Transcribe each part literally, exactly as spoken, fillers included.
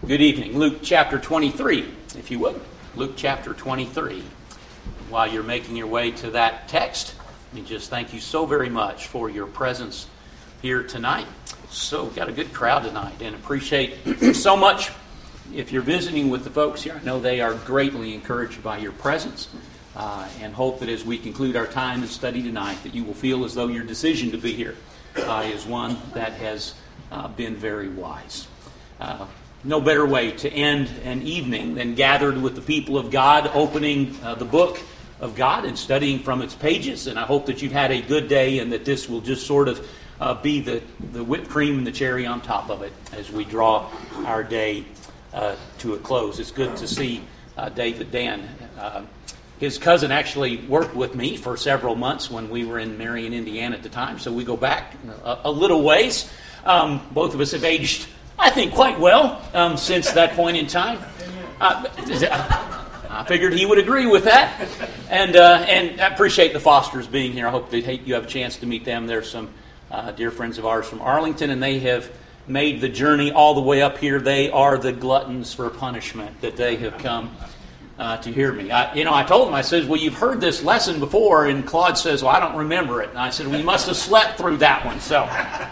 Good evening. Luke chapter twenty-three, if you would. Luke chapter twenty-three. While you're making your way to that text, let me just thank you so very much for your presence here tonight. So, we've got a good crowd tonight, and appreciate so much if you're visiting with the folks here. I know they are greatly encouraged by your presence, uh, and hope that as we conclude our time and study tonight, that you will feel as though your decision to be here uh, is one that has uh, been very wise. Uh, No better way to end an evening than gathered with the people of God, opening uh, the book of God and studying from its pages. And I hope that you've had a good day and that this will just sort of uh, be the, the whipped cream and the cherry on top of it as we draw our day uh, to a close. It's good to see uh, David Dan. Uh, his cousin actually worked with me for several months when we were in Marion, Indiana at the time. So we go back a, a little ways. Um, both of us have aged, I think, quite well um, since that point in time. Uh, I figured he would agree with that. And uh, and I appreciate the Fosters being here. I hope that you have a chance to meet them. They're some uh, dear friends of ours from Arlington, and they have made the journey all the way up here. They are the gluttons for punishment that they have come uh, to hear me. I, you know, I told them, I said, well, you've heard this lesson before, and Claude says, well, I don't remember it. And I said, well, you must have slept through that one. So...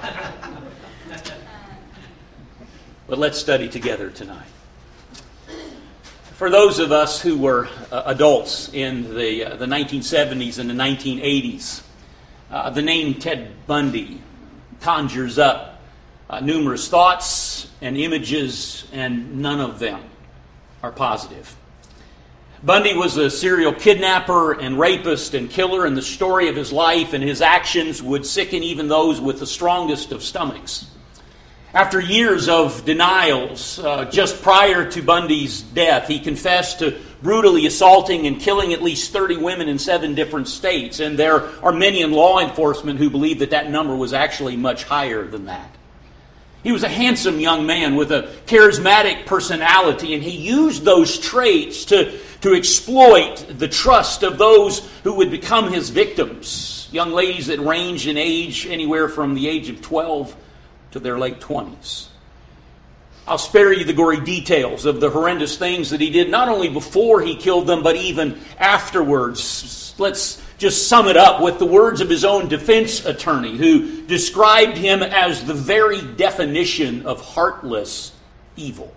But let's study together tonight. For those of us who were uh, adults in the uh, the nineteen seventies and the nineteen eighties, uh, the name Ted Bundy conjures up uh, numerous thoughts and images, and none of them are positive. Bundy was a serial kidnapper and rapist and killer, and the story of his life and his actions would sicken even those with the strongest of stomachs. After years of denials, uh, just prior to Bundy's death, he confessed to brutally assaulting and killing at least thirty women in seven different states. And there are many in law enforcement who believe that that number was actually much higher than that. He was a handsome young man with a charismatic personality, and he used those traits to, to exploit the trust of those who would become his victims. Young ladies that ranged in age anywhere from the age of twelve to their late twenties. I'll spare you the gory details of the horrendous things that he did, not only before he killed them, but even afterwards. Let's just sum it up with the words of his own defense attorney, who described him as the very definition of heartless evil.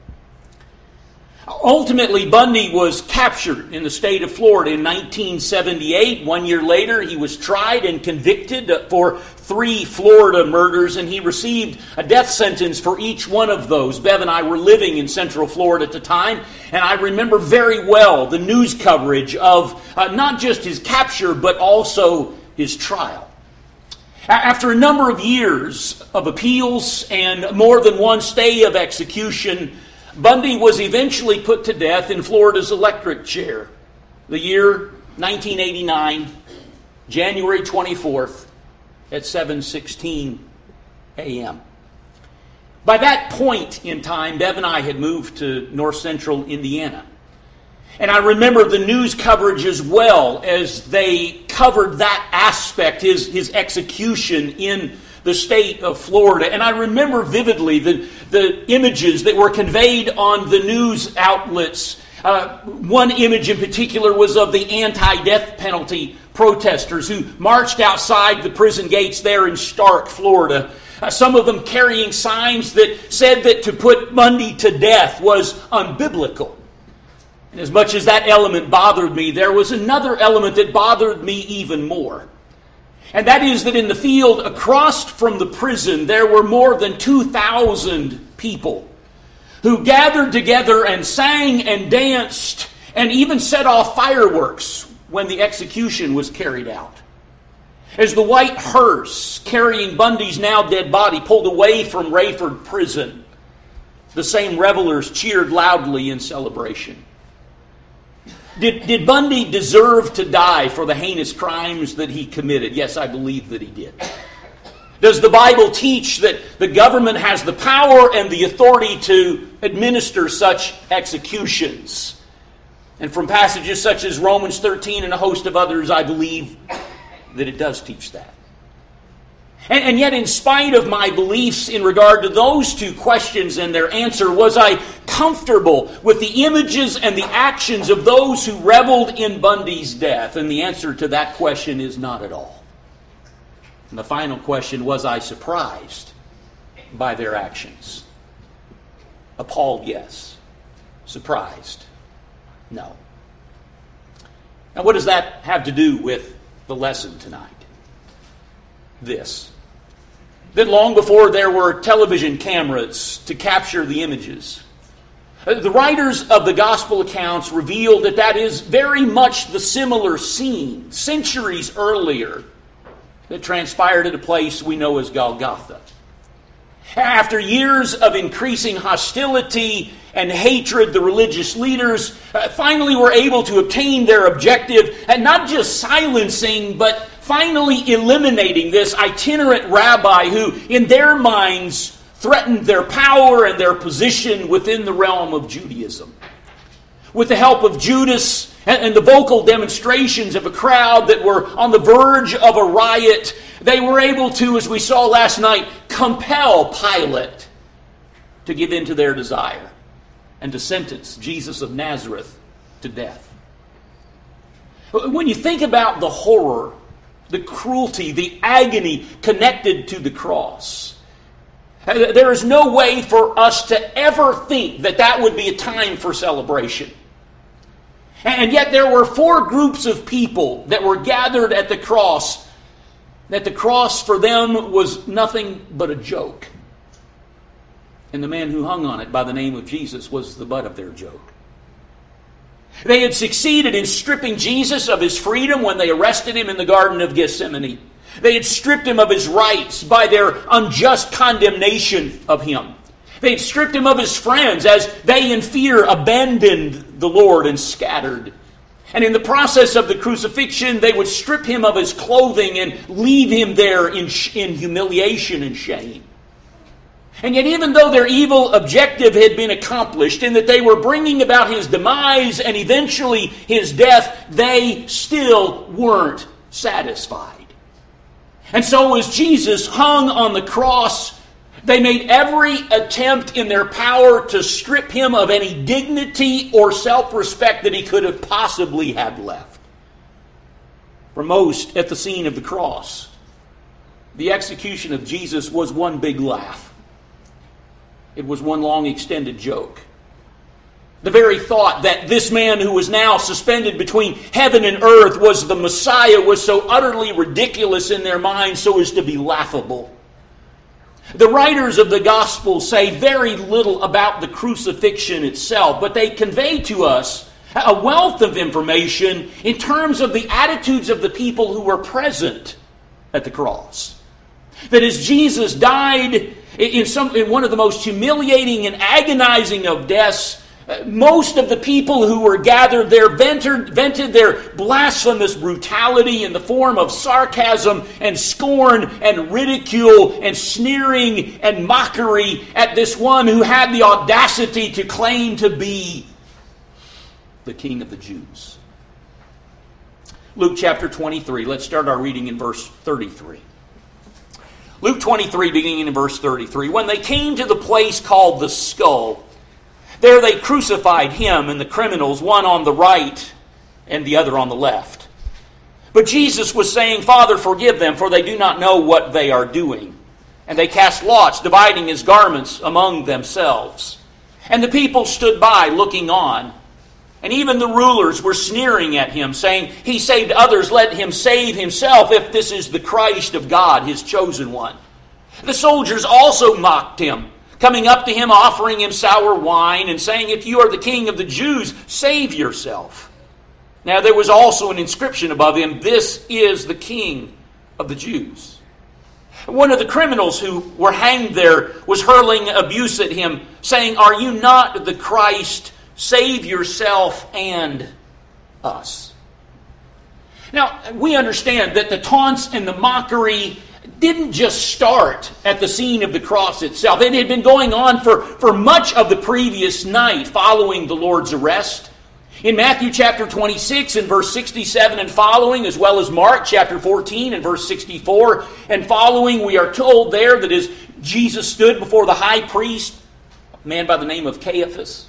Ultimately, Bundy was captured in the state of Florida in nineteen seventy-eight. One year later, he was tried and convicted for three Florida murders, and he received a death sentence for each one of those. Bev and I were living in Central Florida at the time, and I remember very well the news coverage of uh, not just his capture, but also his trial. After a number of years of appeals and more than one stay of execution, Bundy was eventually put to death in Florida's electric chair. The year nineteen eighty-nine, January twenty-fourth, at seven sixteen a.m. By that point in time, Bev and I had moved to north central Indiana. And I remember the news coverage as well as they covered that aspect, his, his execution in the state of Florida. And I remember vividly the, the images that were conveyed on the news outlets. Uh, one image in particular was of the anti-death penalty protesters who marched outside the prison gates there in Stark, Florida. Uh, some of them carrying signs that said that to put Bundy to death was unbiblical. And as much as that element bothered me, there was another element that bothered me even more. And that is that in the field across from the prison, there were more than two thousand people who gathered together and sang and danced and even set off fireworks when the execution was carried out. As the white hearse carrying Bundy's now dead body pulled away from Rayford Prison, the same revelers cheered loudly in celebration. Did, did Bundy deserve to die for the heinous crimes that he committed? Yes, I believe that he did. Does the Bible teach that the government has the power and the authority to administer such executions? And from passages such as Romans thirteen and a host of others, I believe that it does teach that. And, and yet, in spite of my beliefs in regard to those two questions and their answer, was I comfortable with the images and the actions of those who reveled in Bundy's death? And the answer to that question is not at all. And the final question, was I surprised by their actions? Appalled, yes. Surprised, no. Now, what does that have to do with the lesson tonight? This. That long before there were television cameras to capture the images, the writers of the gospel accounts revealed that that is very much the similar scene centuries earlier that transpired at a place we know as Golgotha. After years of increasing hostility and hatred, the religious leaders uh, finally were able to obtain their objective, and not just silencing, but finally eliminating this itinerant rabbi who, in their minds, threatened their power and their position within the realm of Judaism. With the help of Judas and the vocal demonstrations of a crowd that were on the verge of a riot, they were able to, as we saw last night, compel Pilate to give in to their desire and to sentence Jesus of Nazareth to death. When you think about the horror, the cruelty, the agony connected to the cross, there is no way for us to ever think that that would be a time for celebration. And yet there were four groups of people that were gathered at the cross, that the cross for them was nothing but a joke. And the man who hung on it by the name of Jesus was the butt of their joke. They had succeeded in stripping Jesus of his freedom when they arrested him in the Garden of Gethsemane. They had stripped him of his rights by their unjust condemnation of him. They had stripped him of his friends as they in fear abandoned the Lord and scattered. And in the process of the crucifixion, they would strip him of his clothing and leave him there in, in humiliation and shame. And yet, even though their evil objective had been accomplished, in that they were bringing about his demise and eventually his death, they still weren't satisfied. And so as Jesus hung on the cross, they made every attempt in their power to strip him of any dignity or self-respect that he could have possibly had left. For most at the scene of the cross, the execution of Jesus was one big laugh. It was one long extended joke. The very thought that this man who was now suspended between heaven and earth was the Messiah was so utterly ridiculous in their minds so as to be laughable. The writers of the gospel say very little about the crucifixion itself, but they convey to us a wealth of information in terms of the attitudes of the people who were present at the cross. That as Jesus died in, some, in one of the most humiliating and agonizing of deaths, most of the people who were gathered there vented, vented their blasphemous brutality in the form of sarcasm and scorn and ridicule and sneering and mockery at this one who had the audacity to claim to be the King of the Jews. Luke chapter twenty-three, let's start our reading in verse thirty-three. Luke twenty-three, beginning in verse thirty-three. When they came to the place called the Skull, there they crucified him and the criminals, one on the right and the other on the left. But Jesus was saying, Father, forgive them, for they do not know what they are doing. And they cast lots, dividing his garments among themselves. And the people stood by, looking on. And even the rulers were sneering at him, saying, He saved others, let him save himself, if this is the Christ of God, his chosen one. The soldiers also mocked him, coming up to him, offering him sour wine, and saying, If you are the King of the Jews, save yourself. Now there was also an inscription above him, This is the King of the Jews. One of the criminals who were hanged there was hurling abuse at him, saying, Are you not the Christ? Save yourself and us. Now, we understand that the taunts and the mockery didn't just start at the scene of the cross itself. It had been going on for, for much of the previous night following the Lord's arrest. In Matthew chapter twenty-six and verse sixty-seven and following, as well as Mark chapter fourteen and verse sixty-four and following, we are told there that as Jesus stood before the high priest, a man by the name of Caiaphas,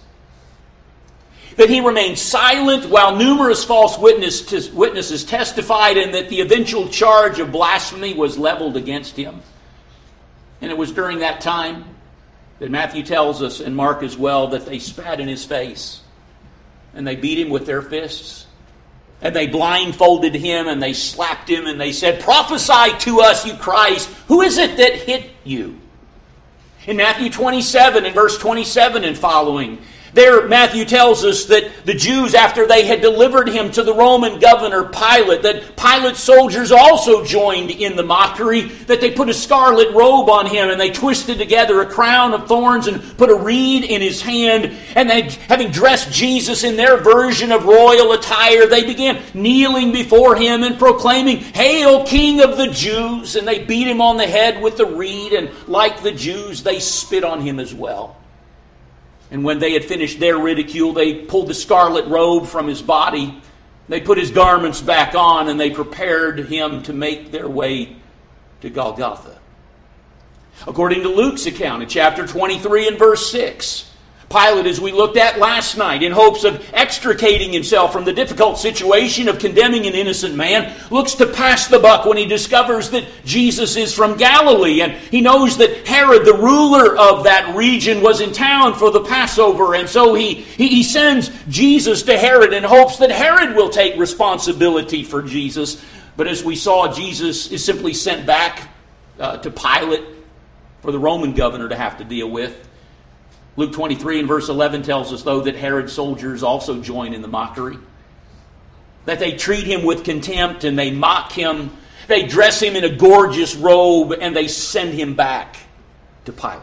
that he remained silent while numerous false witness, witnesses testified, and that the eventual charge of blasphemy was leveled against him. And it was during that time that Matthew tells us, and Mark as well, that they spat in his face. And they beat him with their fists. And they blindfolded him and they slapped him and they said, "Prophesy to us, you Christ. Who is it that hit you?" In Matthew twenty-seven and verse twenty-seven and following, there Matthew tells us that the Jews, after they had delivered him to the Roman governor Pilate, that Pilate's soldiers also joined in the mockery, that they put a scarlet robe on him and they twisted together a crown of thorns and put a reed in his hand, and they, having dressed Jesus in their version of royal attire, they began kneeling before him and proclaiming, "Hail, King of the Jews!" And they beat him on the head with the reed, and like the Jews, they spit on him as well. And when they had finished their ridicule, they pulled the scarlet robe from his body. They put his garments back on, and they prepared him to make their way to Golgotha. According to Luke's account in chapter twenty-three and verse six, Pilate, as we looked at last night, in hopes of extricating himself from the difficult situation of condemning an innocent man, looks to pass the buck when he discovers that Jesus is from Galilee. And he knows that Herod, the ruler of that region, was in town for the Passover. And so he, he, he sends Jesus to Herod in hopes that Herod will take responsibility for Jesus. But as we saw, Jesus is simply sent back uh, to Pilate for the Roman governor to have to deal with. Luke twenty-three and verse eleven tells us, though, that Herod's soldiers also join in the mockery. That they treat him with contempt and they mock him. They dress him in a gorgeous robe and they send him back to Pilate.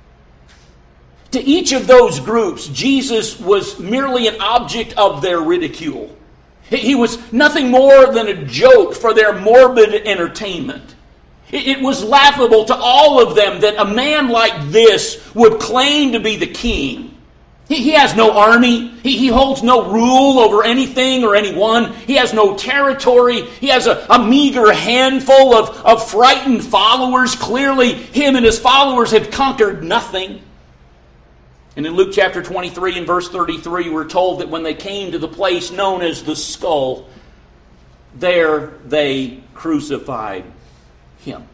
To each of those groups, Jesus was merely an object of their ridicule. He was nothing more than a joke for their morbid entertainment. It was laughable to all of them that a man like this would claim to be the king. He has no army. He holds no rule over anything or anyone. He has no territory. He has a, a meager handful of, of frightened followers. Clearly, him and his followers have conquered nothing. And in Luke chapter twenty-three and verse thirty-three, we're told that when they came to the place known as the Skull, there they crucified him.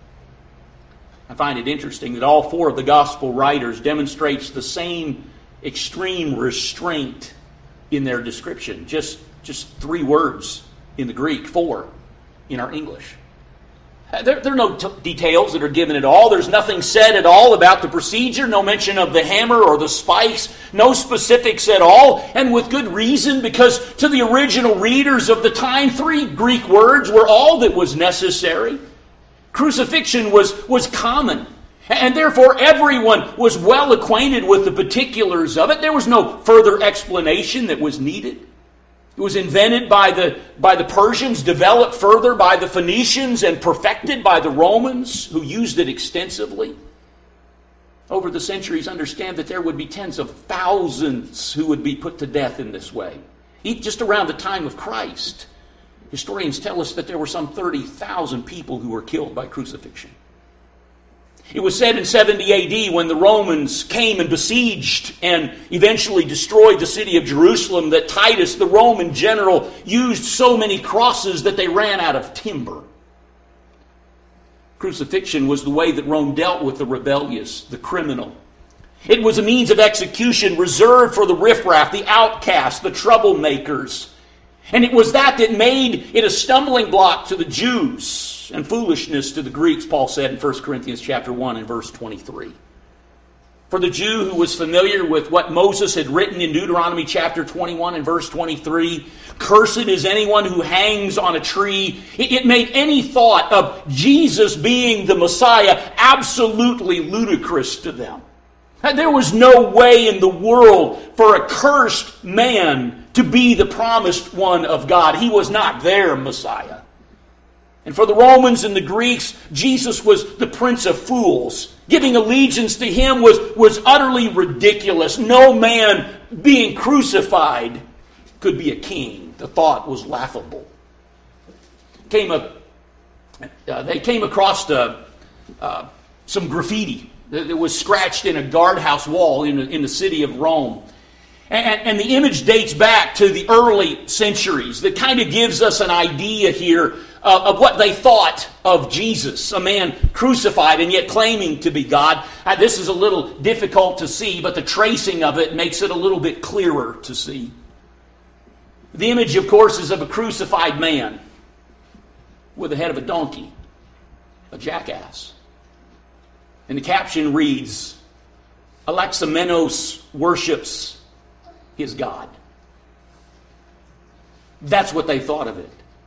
I find it interesting that all four of the gospel writers demonstrates the same extreme restraint in their description. Just, just three words in the Greek, four in our English. There, there are no t- details that are given at all. There's nothing said at all about the procedure, no mention of the hammer or the spikes, no specifics at all, and with good reason, because to the original readers of the time, three Greek words were all that was necessary. Crucifixion was, was common, and therefore everyone was well acquainted with the particulars of it. There was no further explanation that was needed. It was invented by the, by the Persians, developed further by the Phoenicians, and perfected by the Romans, who used it extensively. Over the centuries, understand that there would be tens of thousands who would be put to death in this way. Just around the time of Christ, historians tell us that there were some thirty thousand people who were killed by crucifixion. It was said in seventy A D, when the Romans came and besieged and eventually destroyed the city of Jerusalem, that Titus, the Roman general, used so many crosses that they ran out of timber. Crucifixion was the way that Rome dealt with the rebellious, the criminal. It was a means of execution reserved for the riffraff, the outcasts, the troublemakers. And it was that that made it a stumbling block to the Jews and foolishness to the Greeks, Paul said in First Corinthians chapter one and verse twenty-three. For the Jew who was familiar with what Moses had written in Deuteronomy chapter twenty-one and verse twenty-three, "Cursed is anyone who hangs on a tree," it made any thought of Jesus being the Messiah absolutely ludicrous to them. There was no way in the world for a cursed man to be the promised one of God. He was not their Messiah. And for the Romans and the Greeks, Jesus was the Prince of Fools. Giving allegiance to him was, was utterly ridiculous. No man being crucified could be a king. The thought was laughable. Came a, uh, they came across uh, uh, some graffiti that was scratched in a guardhouse wall in, in the city of Rome. And, and the image dates back to the early centuries. That kind of gives us an idea here uh, of what they thought of Jesus, a man crucified and yet claiming to be God. Uh, this is a little difficult to see, but the tracing of it makes it a little bit clearer to see. The image, of course, is of a crucified man with the head of a donkey, a jackass. And the caption reads, Alexamenos worships his God. That's what they thought of it.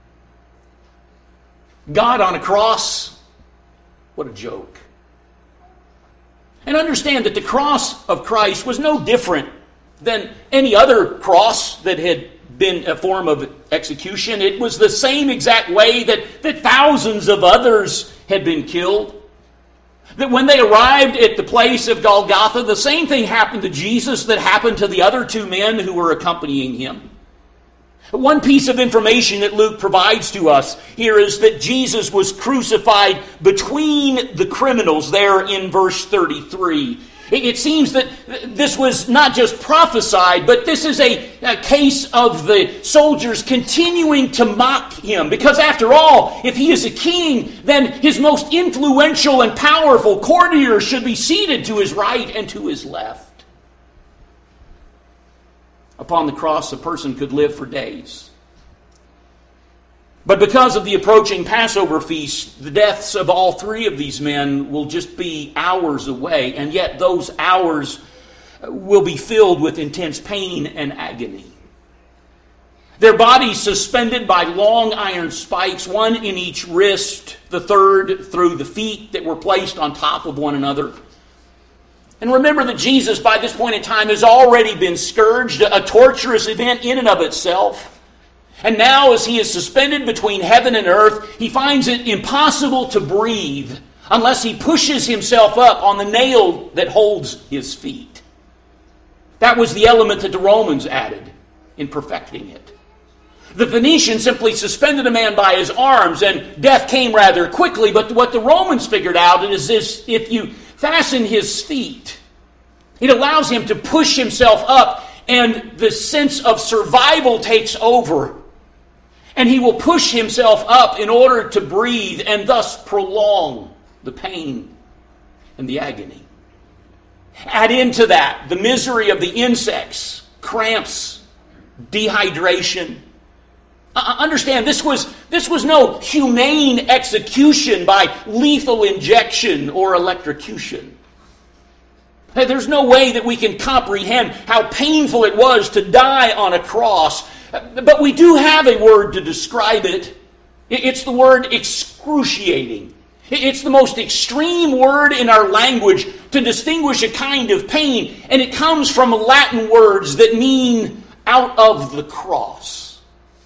God on a cross, what a joke. And understand that the cross of Christ was no different than any other cross that had been a form of execution. It was the same exact way that, that thousands of others had been killed. That when they arrived at the place of Golgotha, the same thing happened to Jesus that happened to the other two men who were accompanying him. One piece of information that Luke provides to us here is that Jesus was crucified between the criminals there in verse thirty-three. It seems that this was not just prophesied, but this is a, a case of the soldiers continuing to mock him. Because after all, if he is a king, then his most influential and powerful courtiers should be seated to his right and to his left. Upon the cross, a person could live for days. But because of the approaching Passover feast, the deaths of all three of these men will just be hours away, and yet those hours will be filled with intense pain and agony. Their bodies suspended by long iron spikes, one in each wrist, the third through the feet that were placed on top of one another. And remember that Jesus, by this point in time, has already been scourged, a torturous event in and of itself. And now, as he is suspended between heaven and earth, he finds it impossible to breathe unless he pushes himself up on the nail that holds his feet. That was the element that the Romans added in perfecting it. The Phoenicians simply suspended a man by his arms, and death came rather quickly. But what the Romans figured out is this: if you fasten his feet, it allows him to push himself up, and the sense of survival takes over. And he will push himself up in order to breathe and thus prolong the pain and the agony. Add into that the misery of the insects, cramps, dehydration. Uh, understand, this was, this was no humane execution by lethal injection or electrocution. There's no way that we can comprehend how painful it was to die on a cross. But we do have a word to describe it. It's the word excruciating. It's the most extreme word in our language to distinguish a kind of pain. And it comes from Latin words that mean out of the cross.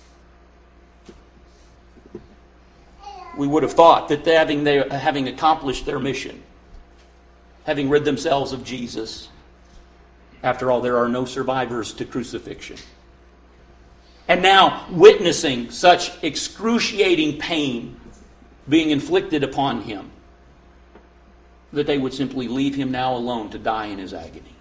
We would have thought that having, their, having accomplished their mission, having rid themselves of Jesus, after all, there are no survivors to crucifixion. And now witnessing such excruciating pain being inflicted upon him, that they would simply leave him now alone to die in his agony.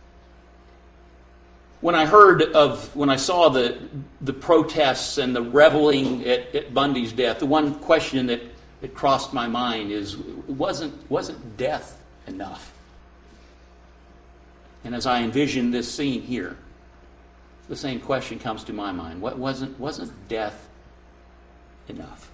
When I heard of, when I saw the, the protests and the reveling at, at Bundy's death, the one question that, that crossed my mind is, wasn't, wasn't death enough? And as I envision this scene here, the same question comes to my mind. What wasn't, wasn't death enough?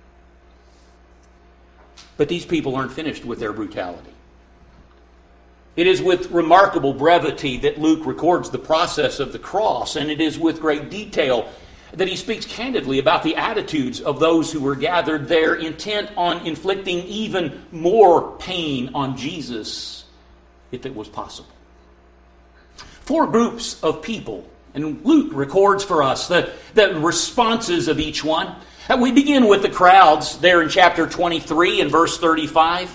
But these people aren't finished with their brutality. It is with remarkable brevity that Luke records the process of the cross, and it is with great detail that he speaks candidly about the attitudes of those who were gathered there, intent on inflicting even more pain on Jesus, if it was possible. Four groups of people, and Luke records for us the, the responses of each one. We begin with the crowds there in chapter twenty-three and verse thirty-five.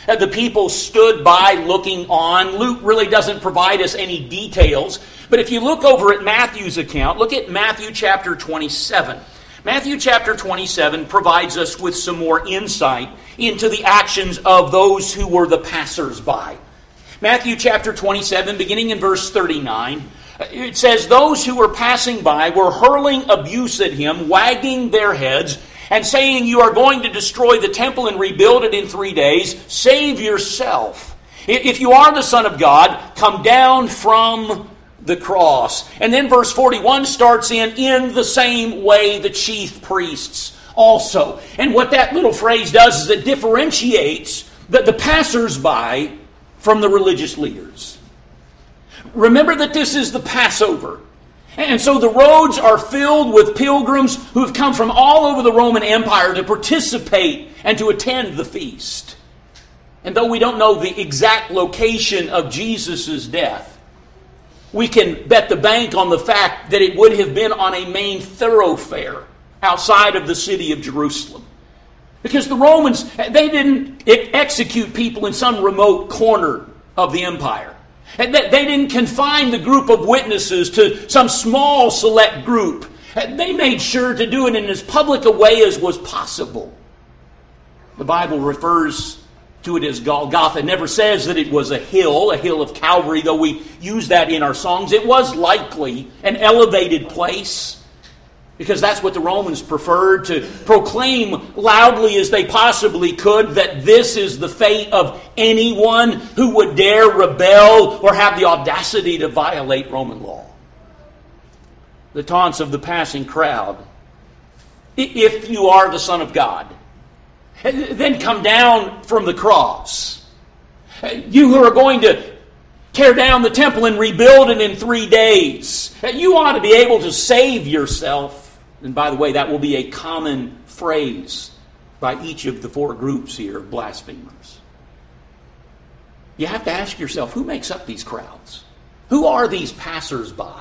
The people stood by looking on. Luke really doesn't provide us any details. But if you look over at Matthew's account, look at Matthew chapter twenty-seven. Matthew chapter twenty-seven provides us with some more insight into the actions of those who were the passers-by. Matthew chapter twenty-seven, beginning in verse thirty-nine, it says, "Those who were passing by were hurling abuse at him, wagging their heads, and saying, 'You are going to destroy the temple and rebuild it in three days. Save yourself. If you are the Son of God, come down from the cross.'" And then verse forty-one starts in, "In the same way the chief priests also." And what that little phrase does is it differentiates the, the passers-by from the religious leaders. Remember that this is the Passover. And so the roads are filled with pilgrims who have come from all over the Roman Empire to participate and to attend the feast. And though we don't know the exact location of Jesus' death, we can bet the bank on the fact that it would have been on a main thoroughfare outside of the city of Jerusalem. Because the Romans, they didn't execute people in some remote corner of the empire. And they didn't confine the group of witnesses to some small select group. They made sure to do it in as public a way as was possible. The Bible refers to it as Golgotha. It never says that it was a hill, a hill of Calvary, though we use that in our songs. It was likely an elevated place, because that's what the Romans preferred, to proclaim loudly as they possibly could that this is the fate of anyone who would dare rebel or have the audacity to violate Roman law. The taunts of the passing crowd, "If you are the Son of God, then come down from the cross. You who are going to tear down the temple and rebuild it in three days, you ought to be able to save yourself." And by the way, that will be a common phrase by each of the four groups here of blasphemers. You have to ask yourself, who makes up these crowds? Who are these passers-by?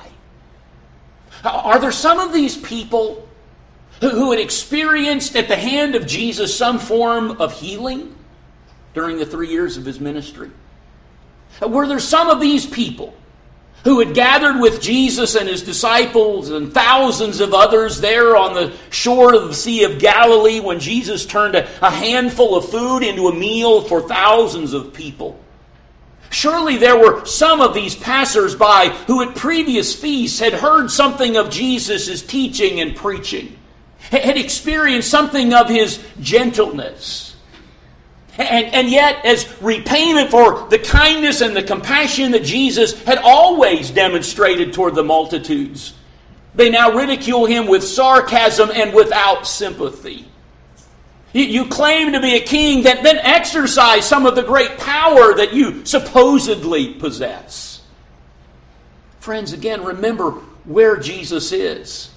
Are there some of these people who had experienced at the hand of Jesus some form of healing during the three years of his ministry? Were there some of these people who had gathered with Jesus and his disciples and thousands of others there on the shore of the Sea of Galilee when Jesus turned a, a handful of food into a meal for thousands of people? Surely there were some of these passers-by who at previous feasts had heard something of Jesus' teaching and preaching, had experienced something of his gentleness. And, and yet, as repayment for the kindness and the compassion that Jesus had always demonstrated toward the multitudes, they now ridicule him with sarcasm and without sympathy. You, you claim to be a king, that then exercise some of the great power that you supposedly possess. Friends, again, remember where Jesus is.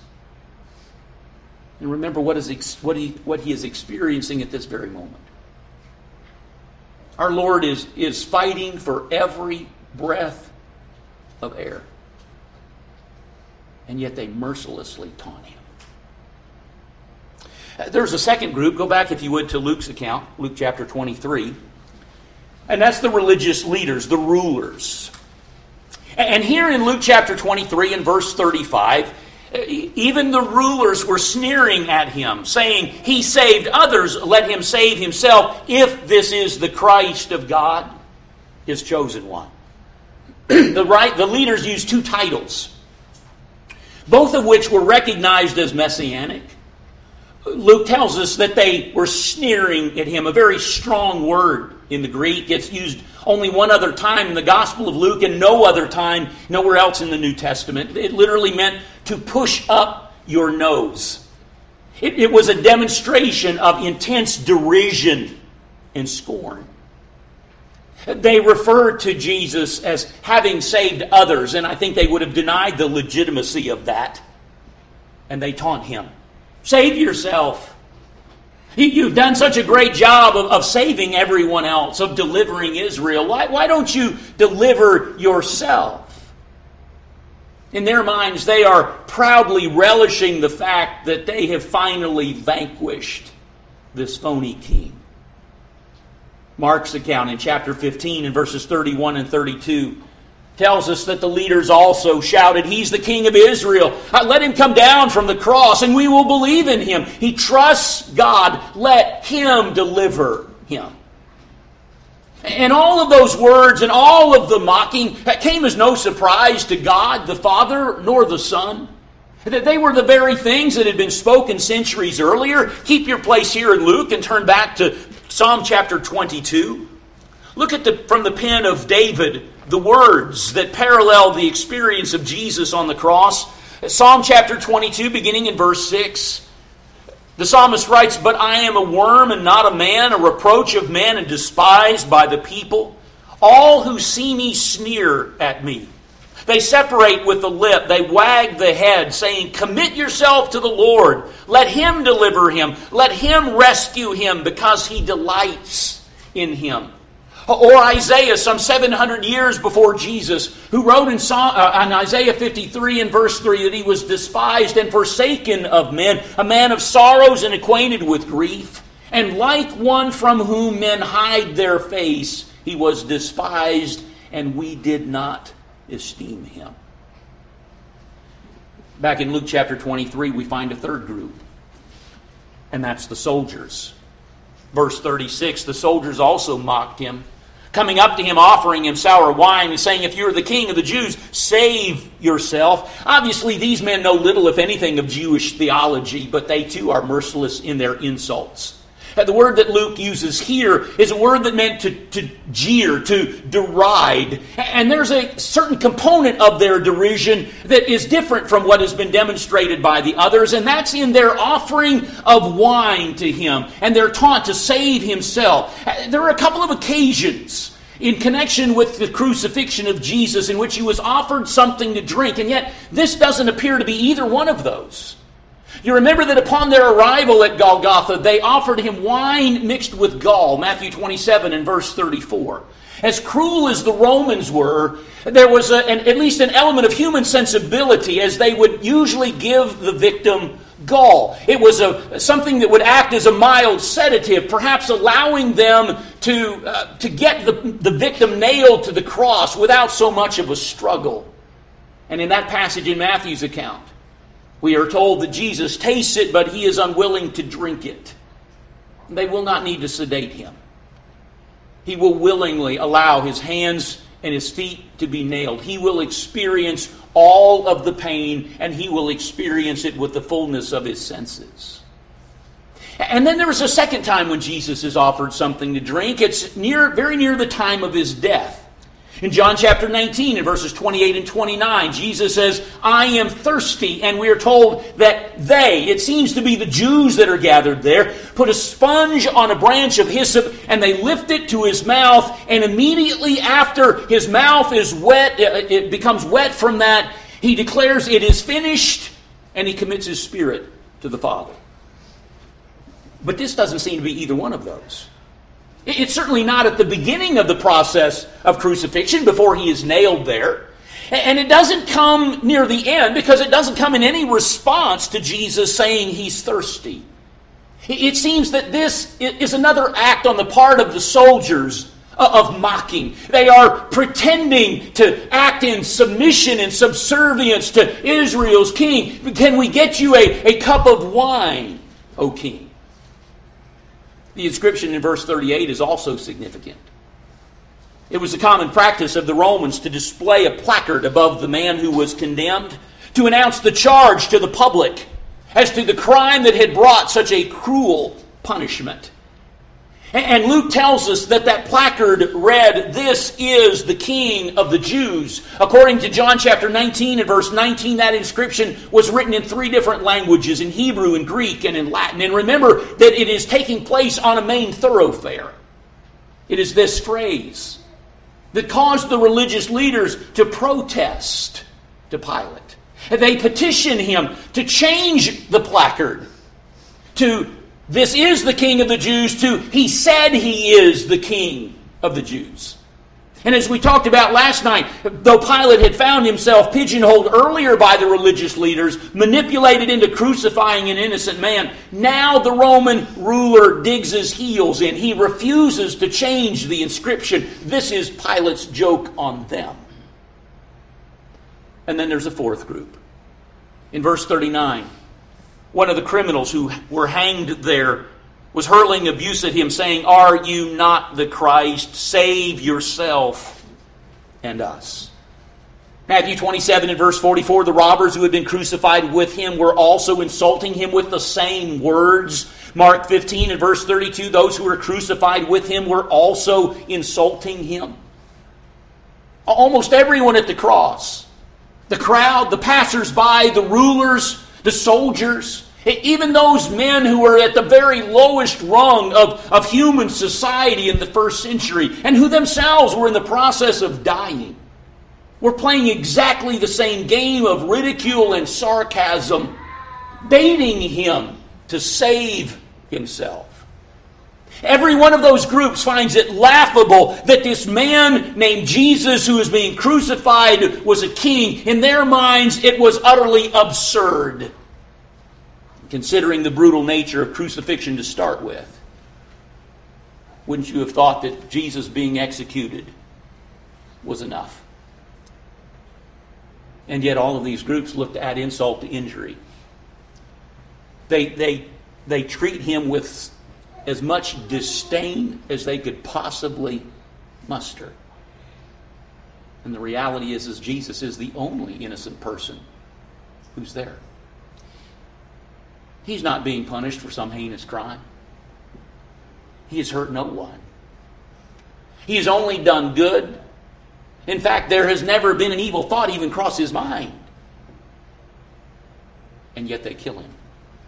And remember what, is, what, he, what he is experiencing at this very moment. Our Lord is, is fighting for every breath of air. And yet they mercilessly taunt him. There's a second group. Go back, if you would, to Luke's account, Luke chapter twenty-three. And that's the religious leaders, the rulers. And here in Luke chapter twenty-three and verse thirty-five, even the rulers were sneering at him, saying, "He saved others, let him save himself, if this is the Christ of God, his chosen one." the, right, the leaders used two titles, both of which were recognized as messianic. Luke tells us that they were sneering at him, a very strong word in the Greek. It's used only one other time in the Gospel of Luke and no other time, nowhere else in the New Testament. It literally meant to push up your nose. It, it was a demonstration of intense derision and scorn. They referred to Jesus as having saved others, and I think they would have denied the legitimacy of that. And they taunt him. Save yourself. You've done such a great job of, of saving everyone else, of delivering Israel. Why, why don't you deliver yourself? In their minds, they are proudly relishing the fact that they have finally vanquished this phony king. Mark's account in chapter fifteen and verses thirty-one and thirty-two tells us that the leaders also shouted, "He's the King of Israel. Let him come down from the cross and we will believe in him. He trusts God. Let him deliver him." And all of those words and all of the mocking came as no surprise to God, the Father, nor the Son. That they were the very things that had been spoken centuries earlier. Keep your place here in Luke and turn back to Psalm chapter twenty-two. Look at the from the pen of David, the words that parallel the experience of Jesus on the cross. Psalm chapter twenty-two, beginning in verse six. The psalmist writes, "But I am a worm and not a man, a reproach of men and despised by the people. All who see me sneer at me. They separate with the lip, they wag the head, saying, 'Commit yourself to the Lord. Let him deliver him. Let him rescue him, because he delights in him.'" Or Isaiah, some seven hundred years before Jesus, who wrote in, Psalm, uh, in Isaiah fifty-three and verse three that he was despised and forsaken of men, a man of sorrows and acquainted with grief, and like one from whom men hide their face, he was despised, and we did not esteem him. Back in Luke chapter twenty-three, we find a third group, and that's the soldiers. Verse thirty-six, the soldiers also mocked him, coming up to him, offering him sour wine, and saying, "If you're the king of the Jews, save yourself." Obviously, these men know little, if anything, of Jewish theology, but they too are merciless in their insults. The word that Luke uses here is a word that meant to, to jeer, to deride. And there's a certain component of their derision that is different from what has been demonstrated by the others, and that's in their offering of wine to him, and their taunt to save himself. There are a couple of occasions in connection with the crucifixion of Jesus in which he was offered something to drink, and yet this doesn't appear to be either one of those. You remember that upon their arrival at Golgotha, they offered him wine mixed with gall, Matthew twenty-seven and verse thirty-four. As cruel as the Romans were, there was a, an, at least an element of human sensibility, as they would usually give the victim gall. It was a, something that would act as a mild sedative, perhaps allowing them to, uh, to get the, the victim nailed to the cross without so much of a struggle. And in that passage in Matthew's account, we are told that Jesus tastes it, but he is unwilling to drink it. They will not need to sedate him. He will willingly allow his hands and his feet to be nailed. He will experience all of the pain, and he will experience it with the fullness of his senses. And then there was a second time when Jesus is offered something to drink. It's near, very near the time of his death. In John chapter nineteen, in verses twenty-eight and twenty-nine, Jesus says, "I am thirsty." And we are told that they, it seems to be the Jews that are gathered there, put a sponge on a branch of hyssop and they lift it to his mouth. And immediately after his mouth is wet, it becomes wet from that, he declares it is finished, and he commits his spirit to the Father. But this doesn't seem to be either one of those. It's certainly not at the beginning of the process of crucifixion, before he is nailed there. And it doesn't come near the end, because it doesn't come in any response to Jesus saying he's thirsty. It seems that this is another act on the part of the soldiers of mocking. They are pretending to act in submission and subservience to Israel's king. "Can we get you a, a cup of wine, O king?" The inscription in verse thirty-eight is also significant. It was a common practice of the Romans to display a placard above the man who was condemned to announce the charge to the public as to the crime that had brought such a cruel punishment. And Luke tells us that that placard read, "This is the King of the Jews." According to John chapter nineteen and verse nineteen, that inscription was written in three different languages, in Hebrew, in Greek, and in Latin. And remember that it is taking place on a main thoroughfare. It is this phrase that caused the religious leaders to protest to Pilate. They petition him to change the placard to "This is the King of the Jews," to "He said he is the King of the Jews." And as we talked about last night, though Pilate had found himself pigeonholed earlier by the religious leaders, manipulated into crucifying an innocent man, now the Roman ruler digs his heels in. He refuses to change the inscription. This is Pilate's joke on them. And then there's a fourth group. In verse thirty-nine, one of the criminals who were hanged there was hurling abuse at him, saying, "Are you not the Christ? Save yourself and us." Matthew twenty-seven and verse forty-four, the robbers who had been crucified with him were also insulting him with the same words. Mark fifteen and verse thirty-two, those who were crucified with him were also insulting him. Almost everyone at the cross, the crowd, the passers-by, the rulers, the soldiers, even those men who were at the very lowest rung of, of human society in the first century and who themselves were in the process of dying, were playing exactly the same game of ridicule and sarcasm, baiting him to save himself. Every one of those groups finds it laughable that this man named Jesus who is being crucified was a king. In their minds, it was utterly absurd, considering the brutal nature of crucifixion to start with. Wouldn't you have thought that Jesus being executed was enough? And yet all of these groups look to add insult to injury. They, they, they treat him with as much disdain as they could possibly muster. And the reality is, is Jesus is the only innocent person who's there. He's not being punished for some heinous crime. He has hurt no one. He has only done good. In fact, there has never been an evil thought even cross his mind. And yet they kill him.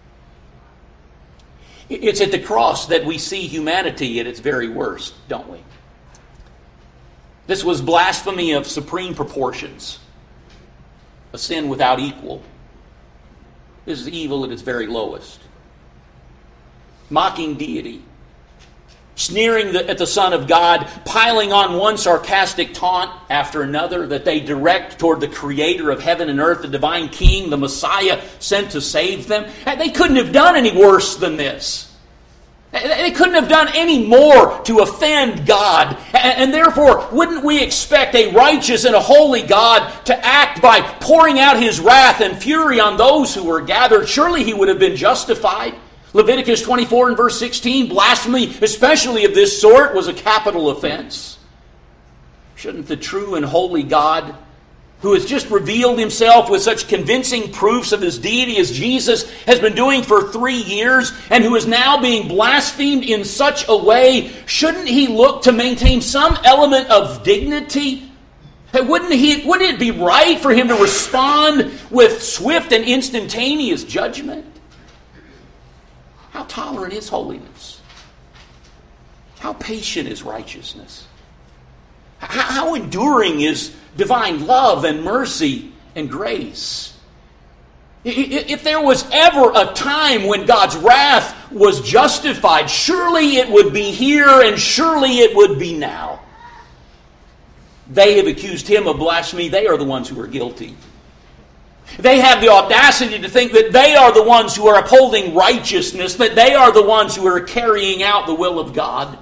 It's at the cross that we see humanity at its very worst, don't we? This was blasphemy of supreme proportions. A sin without equal. This is evil at its very lowest. Mocking deity. Sneering the, at the Son of God. Piling on one sarcastic taunt after another that they direct toward the Creator of heaven and earth, the divine King, the Messiah sent to save them. They couldn't have done any worse than this. They couldn't have done any more to offend God. And therefore, wouldn't we expect a righteous and a holy God to act by pouring out his wrath and fury on those who were gathered? Surely he would have been justified. Leviticus twenty-four and verse sixteen, blasphemy, especially of this sort, was a capital offense. Shouldn't the true and holy God, who has just revealed himself with such convincing proofs of his deity as Jesus has been doing for three years, and who is now being blasphemed in such a way, shouldn't he look to maintain some element of dignity? Wouldn't he, wouldn't it be right for him to respond with swift and instantaneous judgment? How tolerant is holiness? How patient is righteousness? How, how enduring is divine love and mercy and grace? If there was ever a time when God's wrath was justified, surely it would be here and surely it would be now. They have accused him of blasphemy. They are the ones who are guilty. They have the audacity to think that they are the ones who are upholding righteousness, that they are the ones who are carrying out the will of God.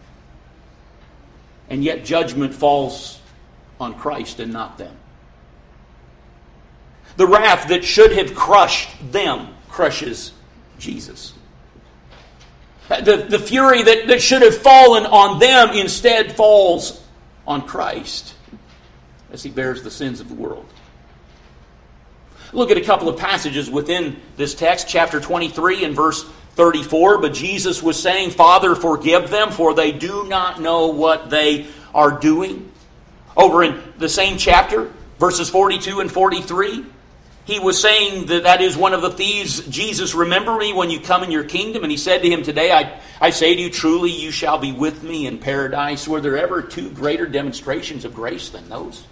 And yet judgment falls on Christ and not them. The wrath that should have crushed them crushes Jesus. The, the fury that, that should have fallen on them instead falls on Christ as he bears the sins of the world. Look at a couple of passages within this text, chapter twenty-three and verse thirty-four. But Jesus was saying, "Father, forgive them, for they do not know what they are doing." Over in the same chapter, verses forty-two and forty-three, he was saying that that is one of the thieves, "Jesus, remember me when you come in your kingdom." And he said to him, "Today I, I say to you, truly you shall be with me in paradise." Were there ever two greater demonstrations of grace than those?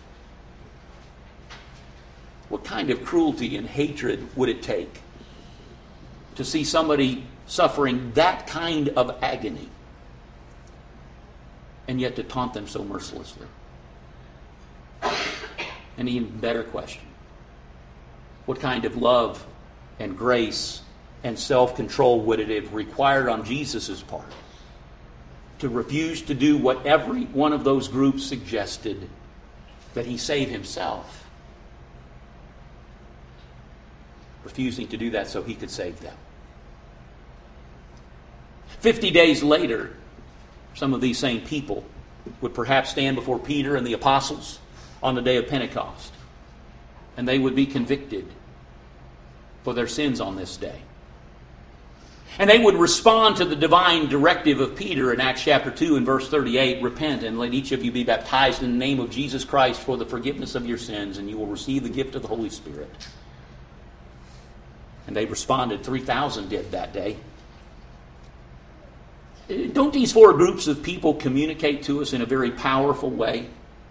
What kind of cruelty and hatred would it take to see somebody suffering that kind of agony and yet to taunt them so mercilessly? An even better question. What kind of love and grace and self-control would it have required on Jesus' part to refuse to do what every one of those groups suggested, that he save himself? Refusing to do that so he could save them. Fifty days later, some of these same people would perhaps stand before Peter and the apostles on the day of Pentecost, and they would be convicted for their sins on this day. And they would respond to the divine directive of Peter in Acts chapter two and verse thirty-eight, repent and let each of you be baptized in the name of Jesus Christ for the forgiveness of your sins, and you will receive the gift of the Holy Spirit. And they responded. three thousand did that day. Don't these four groups of people communicate to us in a very powerful way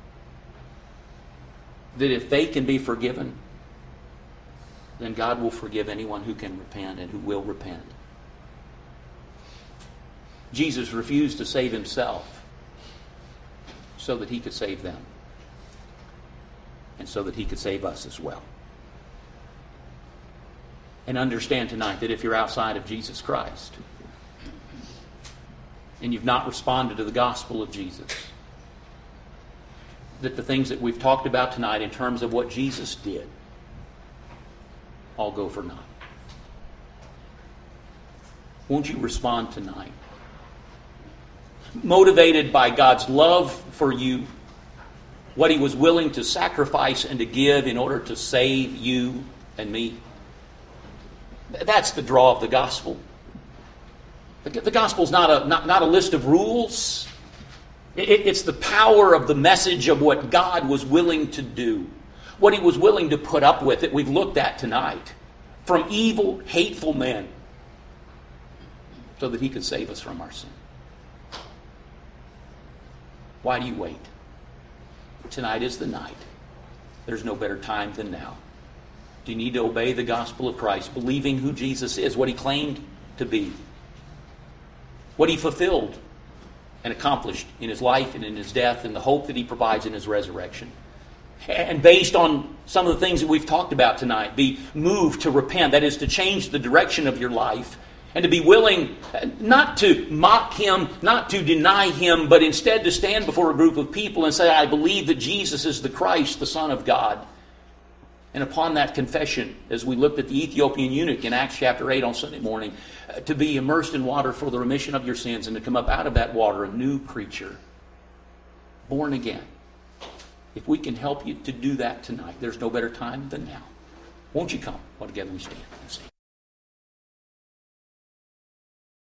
that if they can be forgiven, then God will forgive anyone who can repent and who will repent? Jesus refused to save himself so that he could save them, and so that he could save us as well. And understand tonight that if you're outside of Jesus Christ and you've not responded to the gospel of Jesus, that the things that we've talked about tonight in terms of what Jesus did all go for naught. Won't you respond tonight? Motivated by God's love for you, what he was willing to sacrifice and to give in order to save you and me. That's the draw of the gospel. The gospel is not a, not, not a list of rules. It, it's the power of the message of what God was willing to do, what he was willing to put up with that we've looked at tonight, from evil, hateful men, so that he could save us from our sin. Why do you wait? Tonight is the night. There's no better time than now. Do you need to obey the gospel of Christ, believing who Jesus is, what he claimed to be, what he fulfilled and accomplished in his life and in his death, and the hope that he provides in his resurrection? And based on some of the things that we've talked about tonight, be moved to repent, that is to change the direction of your life, and to be willing not to mock him, not to deny him, but instead to stand before a group of people and say, I believe that Jesus is the Christ, the Son of God. And upon that confession, as we looked at the Ethiopian eunuch in Acts chapter eight on Sunday morning, uh, to be immersed in water for the remission of your sins, and to come up out of that water a new creature, born again. If we can help you to do that tonight, there's no better time than now. Won't you come while together we stand and sing?